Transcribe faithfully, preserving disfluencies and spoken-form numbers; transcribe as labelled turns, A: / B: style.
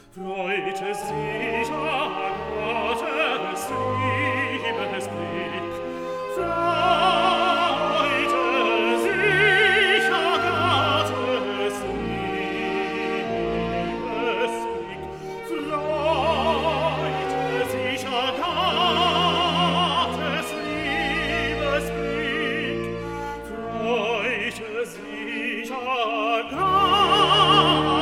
A: Freute sich an Gottes Liebesblick, freute sich an Gottes Liebesblick, freute sich an Gottes Liebesblick, freute sich an Gottes